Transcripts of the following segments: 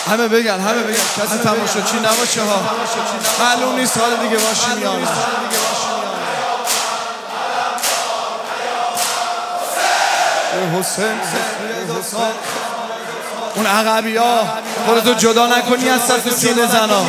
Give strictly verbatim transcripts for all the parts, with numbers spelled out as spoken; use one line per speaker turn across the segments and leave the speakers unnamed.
همه بگن همه بگن کسی تماشاچی نباشه ها، معلوم نیست حال دیگه باشیم یا نه. حسین اون عقبی ها خودتو جدا نکنی از صف سینه زنا.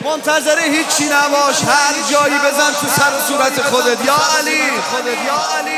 منتظر هیچی نباش، هر جایی بزن تو سر و صورت خودت. یا علی، خودت یا علی.